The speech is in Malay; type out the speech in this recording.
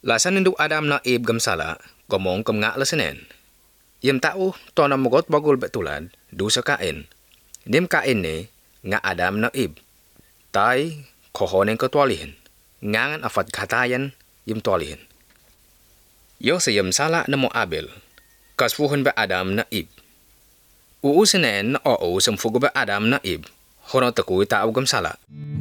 Lasan induk Adam na ib gamsala, gomong kem ngak lesenen. Yem tau tona mogot bagul betulan, dosa kain. Nim kain ne, ngak Adam na ib. Tai, kohonen ketualihin. Ngangan afat katayan, yem tualihin. Yo se yem sala namo Abel. Kasfuhun be Adam na ib. Uusenen na oo semfugo be Adam na ib. Hono tekui tau gamsala.